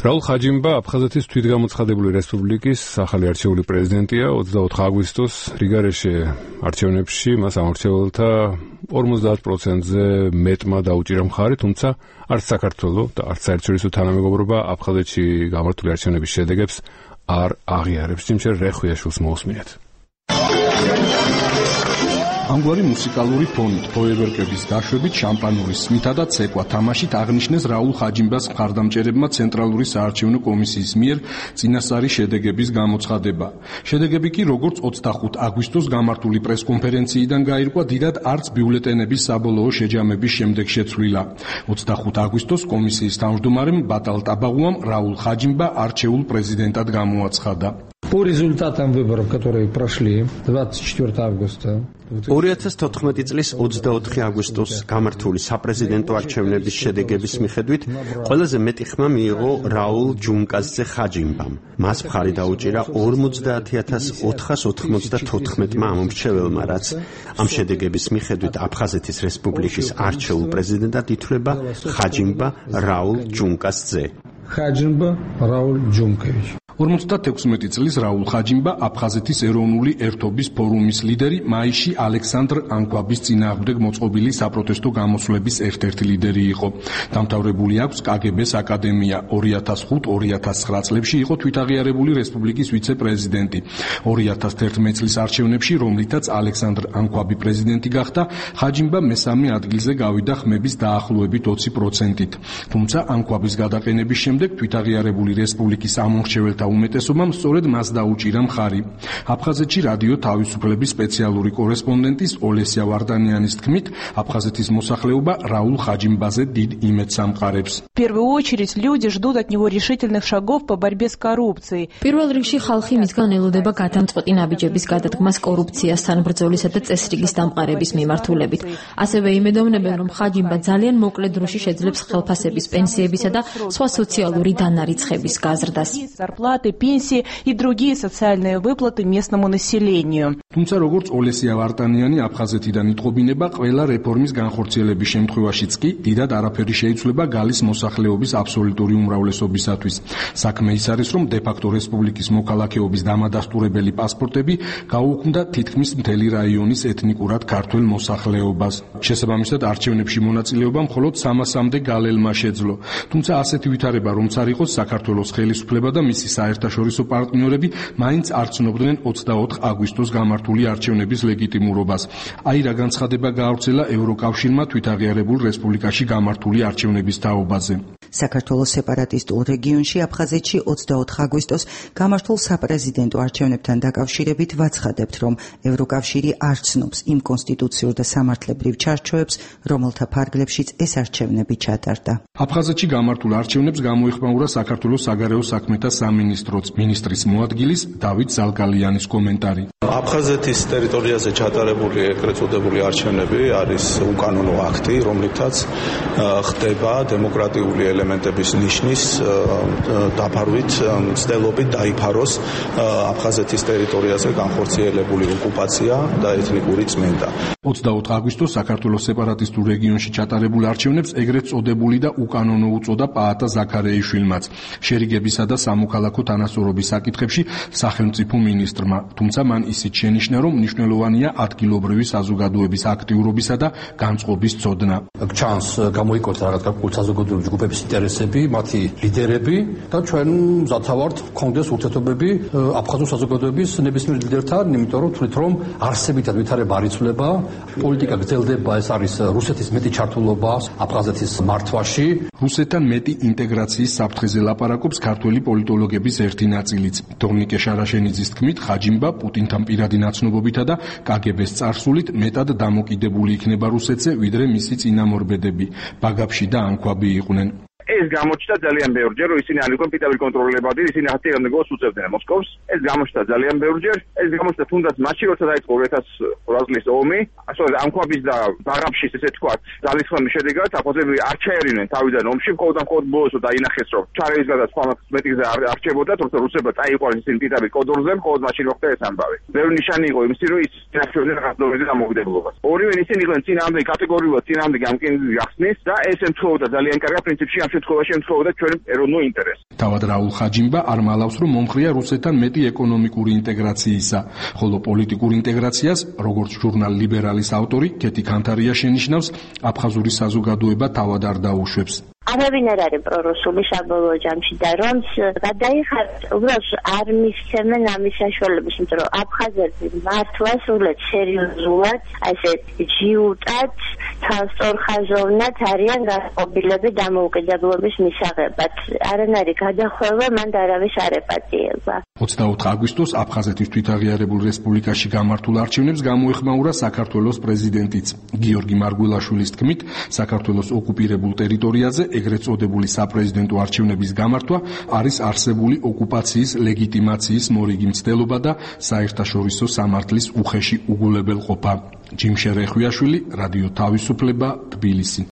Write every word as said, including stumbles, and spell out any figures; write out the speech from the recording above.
რაულ ხაჯიმბა აფხაზეთის თვითგამოცხადებული რესპუბლიკის ახალი არჩეული პრეზიდენტია. ოცდაოთხ აგვისტოს რიგარეშე არჩევნებში მას ამორჩეველთა ორმოცდაათ პროცენტზე მეტმა დაუჭირა მხარი, თუმცა არც საქართველო და არც საერთაშორისო თანამეგობრობა აფხაზეთში გამართული არჩევნების შედეგებს არ აღიარებს. სიმშერ რეხვიაშვილს მოусმინეთ. ამგვარი მუსიკალური ფონით, ფოიერვერკების დაშვებით, შამპანურის სმითა და ცეკვა თამაშით აღნიშნეს რაულ ხაჯიმბას მხარდამჭერებმა ცენტრალური საარჩევნო კომისიის მიერ წინასწარი შედეგების გამოცხადება. შედეგები კი როგორც ოცდახუთ აგვისტოს გამართული პრესკონფერენციიდან გაირკვა, დიდად არც ბიულეტენების საბოლოო შეჯამების შემდეგ შეცვლილა. ოცდახუთ აგვისტოს კომისიის თავმჯდომარემ ბატალ ტაბაღუამ რაულ ხაჯიმბა არჩეულ პრეზიდენტად გამოაცხადა. По результатам выборов, которые прошли двадцать четвёртого августа ორი ათას თოთხმეტი წლის ოცდაოთხი აგვისტოს გამართული sapprezidento არჩევნების შედეგების მიხედვით ყველაზე მეტი ხმა მიიღო რაულ ჯუნკასძე ხაჯიმბამ. მას მხარი დაუჭირა ორმოცდაათი ათას ოთხას ოთხმოცდათოთხმეტმა ამომრჩეველმა, რაც ამ შედეგების მიხედვით აფხაზეთის რესპუბლიკის არჩეულ პრეზიდენტად ითვლება ხაჯიმბა რაულ ჯუნკასძე. ხაჯიმბა რაულ ჯუნკევიჩ. ორმოცდათექვსმეტი წლის რაულ ხაჯიმბა აფხაზეთის ეროვნული ერთობის ფორუმის ლიდერი მაიში ალექსანდრ ანკვაბის წინააღმდეგ მოწყობილი საპროტესტო გამოსვლების ერთ-ერთი ლიდერი იყო. დამთავრებული აქვს კაგებეს აკადემია. ორი ათას ხუთ ორი ათას ცხრა წლებში იყო თვითაღიარებული რესპუბლიკის ვიცე-პრეზიდენტი. ორი ათას თერთმეტ წლის არჩევნებში, რომლითაც ალექსანდრ ანკვაბი პრეზიდენტი გახდა, ხაჯიმბა მესამე ადგილზე გავიდა ხმების დაახლოებით ოცი პროცენტით. თუმცა ანკვაბის გადაყენების შემდეგ თვითაღიარებული რესპუბლიკის ამორჩეველთა უმეტესობამ სწორედ მას დაუჭირა მხარი. აფხაზეთში რადიო თავისუფლების სპეციალური კორესპონდენტის ოლესია ვარდანიანის თქმით, აფხაზეთის მოსახლეობა რაულ ხაჯიმბაზე დიდ იმედს ამყარებს. В первую очередь люди ждут от него решительных шагов по борьбе с коррупцией. პირველ რიგში ხალხი მისგან ელოდება გადამწყვეტი ნაბიჯების გადადგმას კორუფციასთან ბრძოლისა და წესრიგის დამყარების მიმართულებით. ასევე იმედოვნებენ, რომ ხაჯიმბა ძალიან მოკლე დროში შეძლებს ხელფასების, პენსიებისა და სხვა სოციალური დანარიცხების გაზრდას. пенсии и другие социальные выплаты местному населению. თუმცა როგორც ოლესია ვარტანიანი აფხაზეთიდან იტყობინება, ყველა რეფორმის განხორციელების შემთხვევაშიც კი დიდად არაფერი შეიცვლება გალის მოსახლეობის აბსოლუტური უმრავლესობისათვის. საქმე ის არის, რომ დე-ფაქტო რესპუბლიკის მოქალაქეობის დამადასტურებელი პასპორტები გაუქმდა თითქმის მთელი რაიონის ეთნიკურად ქართველ მოსახლეობას. შესაბამისად, არჩევნებში მონაწილეობა მხოლოდ სამასამდე გალელმა შეძლო. თუმცა ასეთი ვითარება რომც არ იყოს, საქართველოს ხელისუფლება და მისი საერთაშორისო პარტნიორები მაინც არ ცნობდნენ ოცდაოთხ აგვისტოს გამართული არჩევნების ლეგიტიმურობას. აი რა განცხადება გაავრცელა ევროკავშირმა თვითაღიარებულ რესპუბლიკაში გამართული არჩევნების თაობაზე. საქართველოს სეპარატისტულ რეგიონში აფხაზეთში ოცდაოთხ აგვისტოს გამართულ საპრეზიდენტო არჩევნებთან დაკავშირებით ვაცხადებთ, რომ ევროკავშირი არ ცნობს იმ კონსტიტუციურ და სამართლებრივ ჩარჩოებს, რომელთა ფარგლებშიც ეს არჩევნები ჩატარდა. აფხაზეთში გამართულ არჩევნებს გამოეხმაურა საქართველოს საგარეო საქმეთა სამინისტროც. მინისტრის მოადგილის დავით ზალგალიანის კომენტარი. აფხაზეთის ტერიტორიაზე ჩატარებული ეგრეთ წოდებული არჩევნები არის უკანონო აქტი, რომლითაც ხდება დემოკრატიული ელემენტების ნიშნის დაფარვით მცდელობით დაიფაროს აფხაზეთის ტერიტორიაზე განხორციელებული ოკუპაცია და ეთნიკური წმენდა. ოცდაოთხ აგვისტოს საქართველოს სეპარატისტულ რეგიონში ჩატარებულ არჩევნებს ეგრეთ წოდებული და უკანონო უწოდა პაატა ზაქარეიშვილმაც. შერიგებისა და სამოქალაქო თანასწორობის საკითხებში სახელმწიფო მინისტრმა, თუმცა მან ისიც შენიშნა, რომ მნიშვნელოვანია ადგილობრივი საზოგადოების აქტიურობისა და განწყობის ცოდნა. ჩანს გამოიკოთა რაღაც გარკვეული საზოგადოების ჯგუფების ინტერესები, მათი ლიდერები და ჩვენ მზათა ვართ გქონდეს ურთიერთობები აფხაზურ საზოგადოების ნებისმიერ ლიდერთან, იმიტომ რომ თვლით, რომ არსებითად ვითარება არ იცვლება, პოლიტიკა გრძელდება, ეს არის რუსეთის მეტი ჩართულობა აფხაზეთის მართვაში. რუსეთთან მეტი ინტეგრაციის საფრთხეზე ლაპარაკობს ქართველი პოლიტოლოგების ერთი ნაწილიც. დორნიკე შარაშენიძის თქმით, ხაჯიმბა პუტინთან პირადი ნაცნობობითა და კაგებეს წარსულით მეტად დამოკიდებული იქნება რუსეთზე, ვიდრე მისი წინამორბედები. ბაგაფში და ანკვაბი იყვნენ. ეს გამოჩნდა ძალიან ბევრჯერ, რომ ისინი არ იყვნენ პირდაპირ კონტროლებადი, ისინი აქტიურად მეგოს უწევდნენ მოსკოვს. ეს გამოჩნდა ძალიან ბევრჯერ. ეს გამოჩნდა თუნდაც მაშინ, როცა დაიწყო ორი ათას ოთხ წლის ომი, ასე ანკვაბის და ბაღაფშის ესე თქვა ძალისხმევის შედეგად აფხაზები არ ჩაერინენ თავიდან ომში, მხოლოდ და მხოლოდ ბოლოს დაინახეს, რომ ჩარევის გადასხმა მეტი გზა არ არჩებოდა, თუმცა რუსებმა წაიყვანეს ისინი პირდაპირ კოდორზე, მხოლოდ მაშინ მოხდა ეს ამბავი. ბევრი ნიშანი იყო იმისი, რომ ის ჩაერთვნენ რაღაც დონეზე დამოუკიდებლობას. ორივე ისინი იყვნენ წინააღმდეგი კატეგორიულად წინააღმდეგი ამ კენჭის გახსნის და ეს ემთხვეოდა ძალიან კარგად პრინციპში ამ შემთხვევაში ემთხვეოდა ჩვენ ეროვნულ ინტერესს. თავად რაულ ხაჯიმბა არ მალავს, რომ მომხრია რუსეთთან მეტი ეკონომიკური ინტეგრაციისა, ხოლო პოლიტიკურ ინტეგრაციას, როგორც ჟურნალ ლიბერალის ავტორი კეთი კანთარია შენიშნავს, აფხაზური საზოგადოება თავად არ დაუშვებს. ამებინ არ არის პრორუსული საბოლოო ჯამში და რომც გადაიხართ, უბრალოდ არ მისცემენ ამის საშუალებას, იმიტომ რომ აფხაზები მართლა სულად სერიოზულად, ასე ჯიუტად, თავსწორხაზოვნად არიან განყოფილები დამოუკიდებლობის მისაღებად. არანაირი გადახვევა მან არავის არ ეპატიება. ოცდაოთხ აგვისტოს აფხაზეთის თვითაღიარებულ რესპუბლიკაში გამართულ არჩევნებს გამოეხმაურა საქართველოს პრეზიდენტიც. გიორგი მარგველაშვილის თქმით, საქართველოს ოკუპირებულ ტერიტორიაზე ეგრეთ წოდებული საპრეზიდენტო არჩევნების გამართვა არის არსებული ოკუპაციის ლეგიტიმაციის მორიგი მცდელობა და საერთაშორისო სამართლის უხეში უგულებელყოფა. ჯიმშე რეხვიაშვილი, რადიო თავისუფლება, თბილისი.